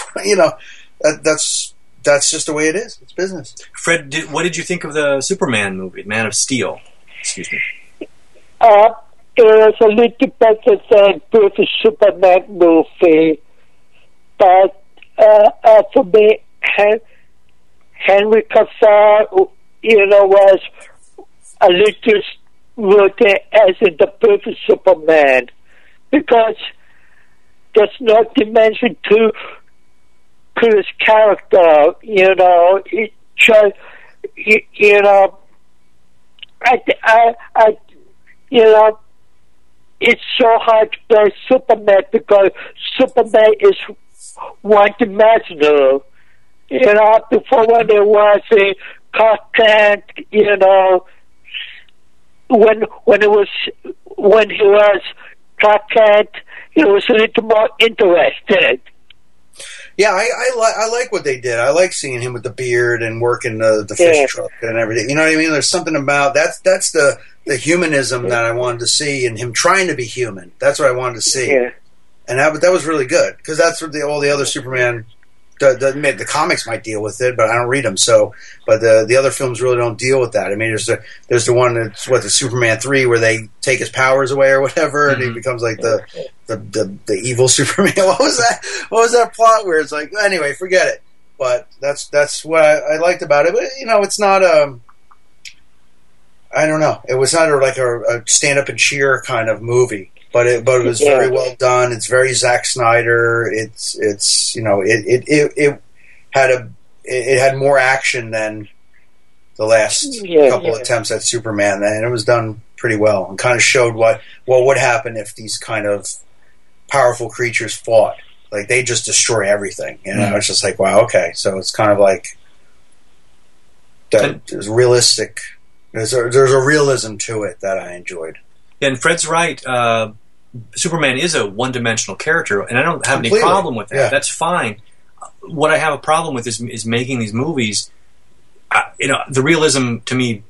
that's just the way it is. It's business. Fred, what did you think of the Superman movie, Man of Steel? Excuse me. It was a little better than the Superman movie. But for me, Henry Cavill, was a little rooted as in the perfect Superman, because there's no dimension to his character. It just, it's so hard to play Superman because Superman is one-dimensional. Before when there was a Clark Kent, when he was Clark Kent, it was a little more interested. Yeah, I like what they did. I like seeing him with the beard and working the fish truck and everything. You know what I mean? There's something about that's the humanism that I wanted to see, and him trying to be human. That's what I wanted to see, and that was really good because that's what all the other Superman. The comics might deal with it, but I don't read them. So, but the other films really don't deal with that. I mean, there's the one that's the Superman 3 where they take his powers away or whatever, and he becomes like the evil Superman. What was that? What was that plot where it's like? Anyway, forget it. But that's what I liked about it. But it's not I don't know. It was not like a stand up and cheer kind of movie. But it was very well done. It's very Zack Snyder. It had more action than the last couple attempts at Superman, and it was done pretty well and kind of showed what would happen if these kind of powerful creatures fought. Like they just destroy everything. It's just like, wow, okay. So it's kind of like there's realistic. There's a realism to it that I enjoyed. And Fred's right. Superman is a one-dimensional character, and I don't have Completely. any problem with that. Yeah. That's fine. What I have a problem with is making these movies. The realism to me,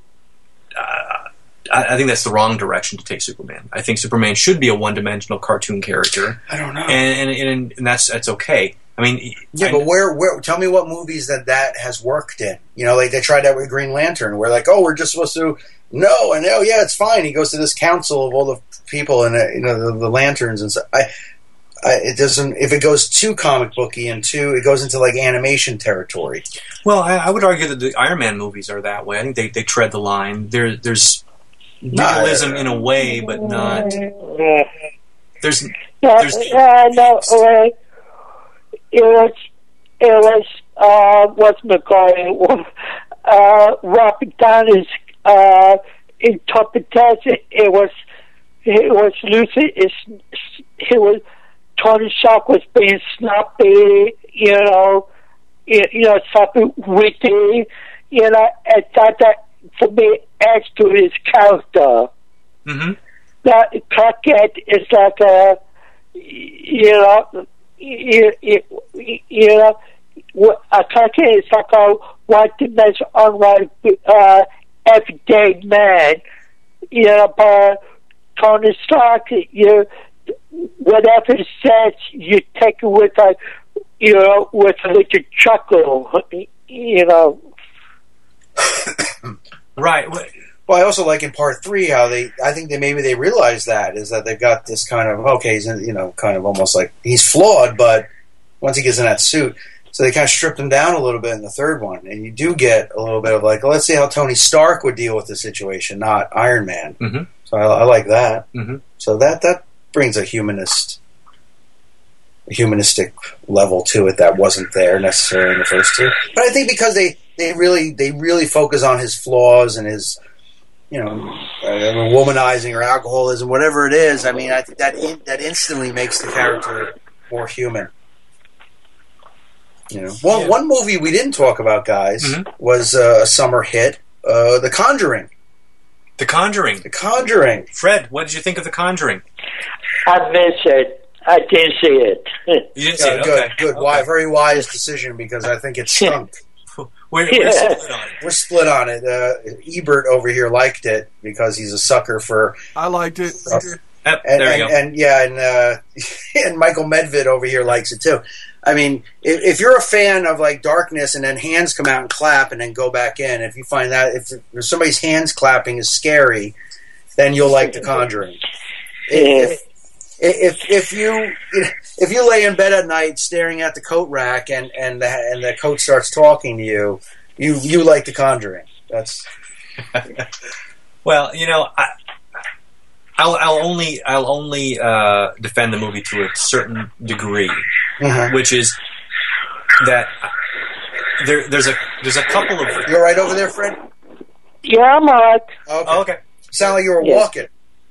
I think that's the wrong direction to take Superman. I think Superman should be a one-dimensional cartoon character. I don't know, and that's okay. I mean, but where? Tell me what movies that has worked in. Like they tried that with Green Lantern, where like, we're just supposed to. No, and it's fine. He goes to this council of all the people and the lanterns and stuff. It doesn't. If it goes too comic booky and it goes into like animation territory. Well, I would argue that the Iron Man movies are that way. I think they tread the line. There's realism in a way, but not. There's no. It was what's McCoy? Robert Downey's interpretation. It was lucid. It was Tony Stark was being snappy. Snappy, witty. And that for me adds to his character. Mm-hmm. That Clark Kent is like a Clark Kent is like a one-dimensional, unlike everyday man. But Tony Stark, whatever he says, you take it with with a little chuckle. Right. Well, I also like in part 3 how I think they realize that they've got this kind of, he's kind of almost like he's flawed, but once he gets in that suit, so they kind of stripped him down a little bit in the third one, and you do get a little bit of like, let's see how Tony Stark would deal with the situation, not Iron Man. Mm-hmm. So I like that. Mm-hmm. So that brings a humanistic level to it that wasn't there necessarily in the first two. But I think because they really focus on his flaws and his womanizing or alcoholism, whatever it is. I mean, I think that instantly makes the character more human. One movie we didn't talk about, guys, was a summer hit, The Conjuring. The Conjuring. The Conjuring. Fred, what did you think of The Conjuring? I missed it. I didn't see it. You didn't see it? Good, okay. good. Okay. Very wise decision because I think it stunk. We're split on it. We're split on it. Ebert over here liked it because he's a sucker for. I liked it. There you go. And Michael Medved over here likes it too. I mean, if you're a fan of like darkness and then hands come out and clap and then go back in, if you find that if somebody's hands clapping is scary, then you'll like The Conjuring. If you lay in bed at night staring at the coat rack and the coat starts talking to you, you like The Conjuring. That's well, I'll only defend the movie to a certain degree, which is that there's a couple of. You all right over there, Fred? Yeah, I'm alright. Okay. Oh, okay. Sound like you were Yeah. walking.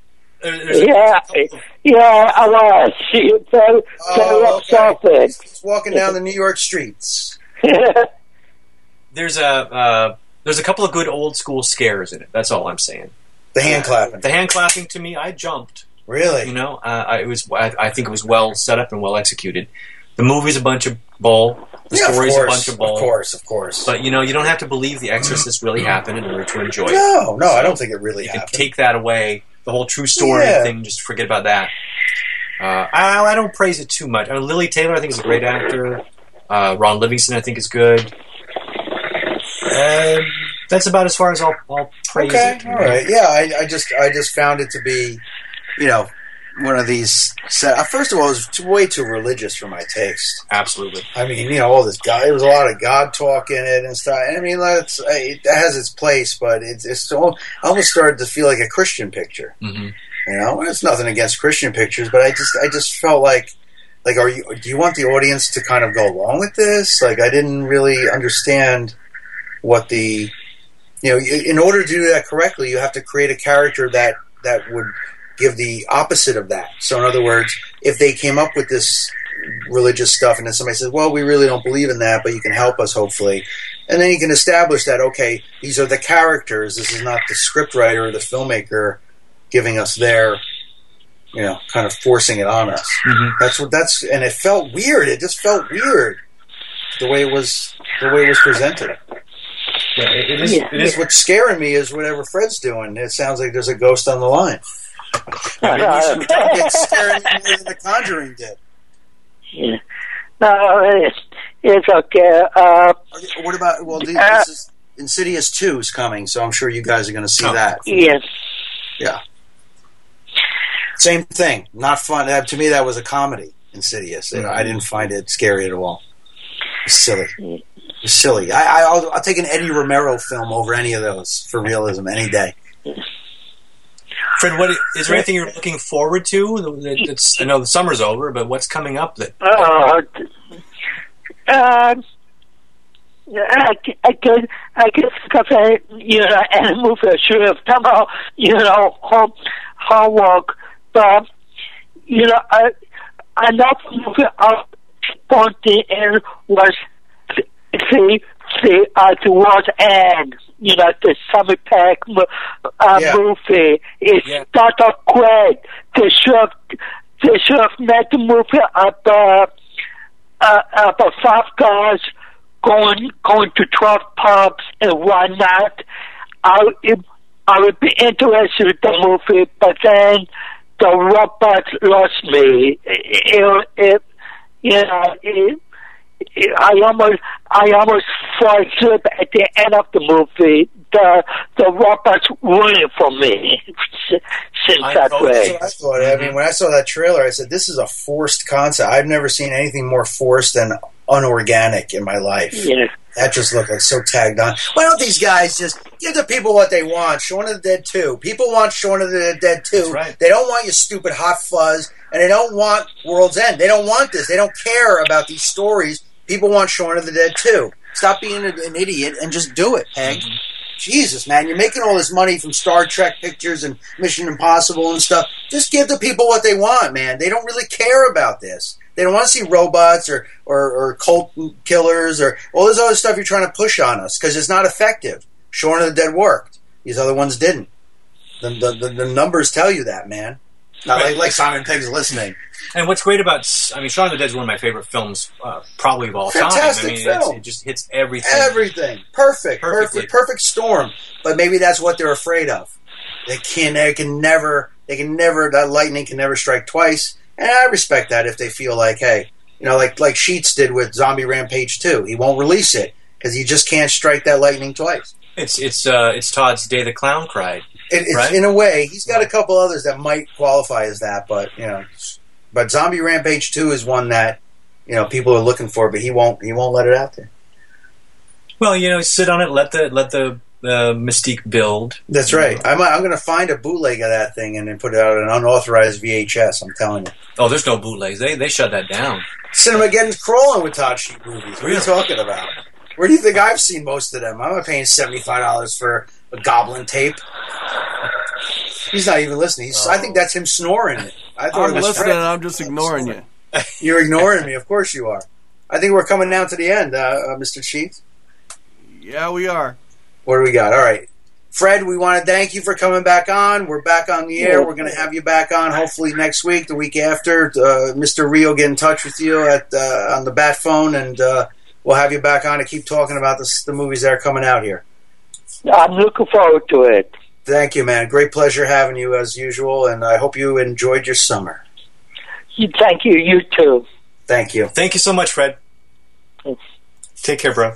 Yeah, I was. Very Okay. He's walking down the New York streets. There's a couple of good old school scares in it. That's all I'm saying. The hand clapping. The hand clapping, to me, I jumped. Really? You know, I think it was well set up and well executed. The movie's a bunch of bull. The story's a bunch of bull. Of course. But, you know, you don't have to believe The Exorcist really happened in order to enjoy it. No, I don't think it really You happened. can take that away. The whole true story thing, just forget about that. I don't praise it too much. I mean, Lily Taylor, I think, is a great actor. Ron Livingston, I think, is good. That's about as far as I'll praise it. Okay, all right. Yeah, I just found it to be, you know, one of these. First of all, it was way too religious for my taste. Absolutely. I mean, you know, all this God. There was a lot of God talk in it and stuff. And I mean, it has its place, but it's almost started to feel like a Christian picture. Mm-hmm. You know, and it's nothing against Christian pictures, but I just felt like, do you want the audience to kind of go along with this? Like, I didn't really understand what the, you know, in order to do that correctly, you have to create a character that would give the opposite of that. So in other words, if they came up with this religious stuff and then somebody says, well, we really don't believe in that, but you can help us hopefully. And then you can establish that, okay, these are the characters. This is not the scriptwriter or the filmmaker giving us their, you know, kind of forcing it on us. Mm-hmm. And it felt weird. It just felt weird the way it was presented. Yeah, it is. What's scaring me is whatever Fred's doing. It sounds like there's a ghost on the line. It's scaring me more than The Conjuring did. Yeah. No, it's okay. What about, this is Insidious 2 is coming, so I'm sure you guys are going to see that. Yes. Yeah. Same thing. Not fun. To me, that was a comedy, Insidious. You know, I didn't find it scary at all. It's silly. It's silly. I'll take an Eddie Romero film over any of those for realism any day. Fred, is there anything you're looking forward to? I know the summer's over, but what's coming up? I can think of any movie I should have done about, homework, but another movie I pointed in was towards end. The Summer Pack movie. It's not a great. They should have made the movie about 5 guys going to 12 pubs and whatnot. I would be interested in the movie, but then the robots lost me. I almost fell asleep at the end of the movie. The robots ruined for me since that way. I thought. I mean, when I saw that trailer, I said, "This is a forced concept." I've never seen anything more forced and unorganic in my life. Yeah. That just looked like so tagged on. Why don't these guys just give the people what they want? Shaun of the Dead 2. People want Shaun of the Dead 2. That's right. They don't want your stupid Hot Fuzz, and they don't want World's End. They don't want this. They don't care about these stories. People want Shaun of the Dead 2. Stop being an idiot and just do it, Hank. Mm-hmm. Jesus, man, you're making all this money from Star Trek pictures and Mission Impossible and stuff. Just give the people what they want, man. They don't really care about this. They don't want to see robots or cult killers or all this other stuff you're trying to push on us because it's not effective. Shaun of the Dead worked. These other ones didn't. The numbers tell you that, man. Not like Simon Pegg's listening. And what's great about, Shaun of the Dead is one of my favorite films, probably of all time. Fantastic film. It just hits everything. Everything. Perfect storm. But maybe that's what they're afraid of. They can never, that lightning can never strike twice. And I respect that if they feel like, hey, like Sheets did with Zombie Rampage 2. He won't release it because he just can't strike that lightning twice. It's Todd's Day the Clown Cried. Right? In a way, he's got a couple others that might qualify as that, but Zombie Rampage 2 is one that people are looking for, but he won't let it out there. Well, sit on it, let the mystique build. That's right. I'm going to find a bootleg of that thing and then put it out on an unauthorized VHS. I'm telling you. Oh, there's no bootlegs. They shut that down. Cinemageddon's crawling with Todd Sheet movies. What are you talking about? Where do you think I've seen most of them? I'm not paying $75 for a Goblin tape. He's not even listening. I think that's him snoring. I thought I'm listening, and I'm just ignoring you. You're ignoring me. Of course you are. I think we're coming down to the end, Mr. Chief. Yeah, we are. What do we got? All right. Fred, we want to thank you for coming back on. We're back on the air. We're going to have you back on hopefully next week, the week after. Mr. Rio get in touch with you on the bat phone, and we'll have you back on to keep talking about the movies that are coming out here. I'm looking forward to it. Thank you, man. Great pleasure having you as usual, and I hope you enjoyed your summer. Thank you. You too. Thank you. Thank you so much, Fred. Take care, bro.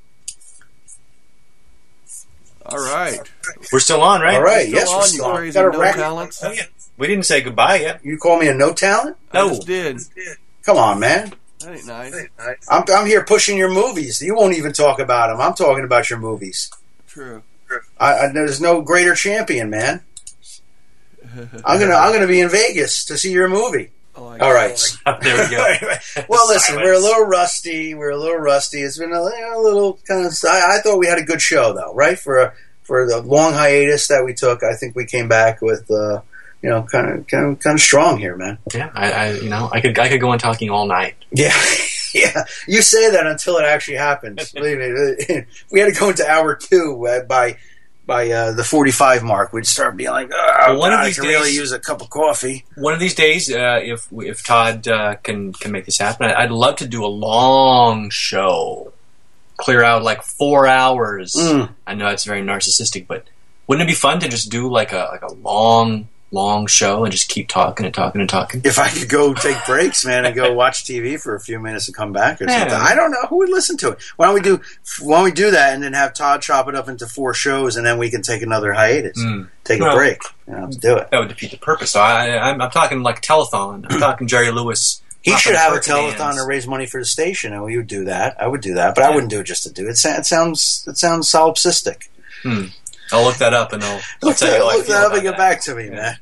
All right. We're still on, right? All right. Still Yes, on, we're still you on. crazy Got a no record. talents. Oh, yeah. We didn't say goodbye yet. You call me a no talent? No. I just did. Come on, man. That ain't nice. I'm here pushing your movies. You won't even talk about them. I'm talking about your movies. True. There's no greater champion, man. I'm gonna be in Vegas to see your movie. All right. There we go. Well, listen, we're a little rusty. It's been a little kind of. I thought we had a good show, though, right? For the long hiatus that we took, I think we came back with kind of strong here, man. Yeah, I could go on talking all night. Yeah. Yeah, you say that until it actually happens. Believe me, we had to go into hour 2 by the 45 mark. We'd start being like, "Oh, one of God, these I could days, really use a cup of coffee." One of these days, if Todd can make this happen, I'd love to do a long show, clear out like 4 hours. I know it's very narcissistic, but wouldn't it be fun to just do like a long show and just keep talking and talking and talking? If I could go take breaks, man, and go watch TV for a few minutes and come back or something, I don't know who would listen to it. Why don't we do that and then have Todd chop it up into 4 shows, and then we can take another hiatus, take a break, let's do it. That would defeat the purpose. So I'm talking like telethon. I'm talking Jerry Lewis. He should have a telethon to raise money for the station, and we would do that. I would do that, but I wouldn't do it just to do it. It sounds solipsistic. I'll look that up and I'll tell you how I look feel that up about and get that. back to me, man.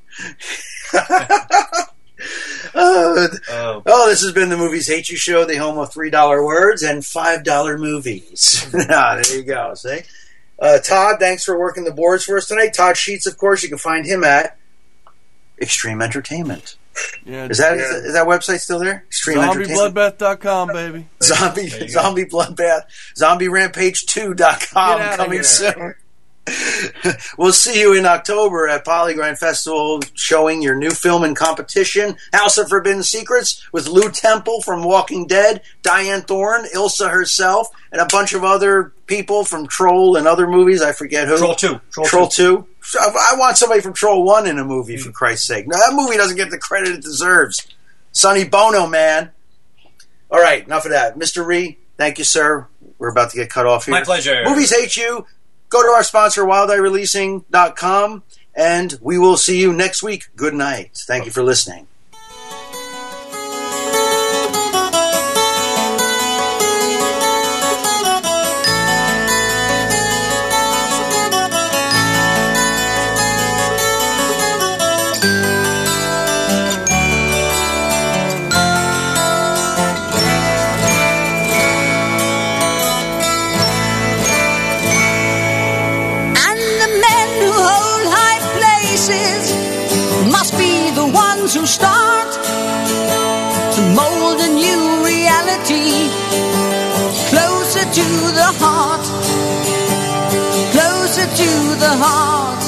This has been the Movies Hate You Show, the home of $3 words and $5 movies. There you go. See, Todd, thanks for working the boards for us tonight. Todd Sheets, of course, you can find him at Extreme Entertainment. Yeah, Is that website still there? Extreme Entertainment. ZombieBloodbath.com, baby. Zombie Bloodbath. ZombieRampage2.com coming soon. We'll see you in October at Polygrind Festival, showing your new film and competition, House of Forbidden Secrets, with Lou Temple from Walking Dead, Diane Thorne, Ilsa herself, and a bunch of other people from Troll and other movies. I forget who. Troll 2. I want somebody from Troll 1 in a movie, for Christ's sake. No, that movie doesn't get the credit it deserves. Sonny Bono, man. All right, enough of that. Mr. Ree, thank you, sir. We're about to get cut off here. My pleasure. Movies Hate You. Go to our sponsor, WildEyeReleasing.com, and we will see you next week. Good night. Thank you for listening. Must be the ones who start to mold a new reality, closer to the heart, closer to the heart.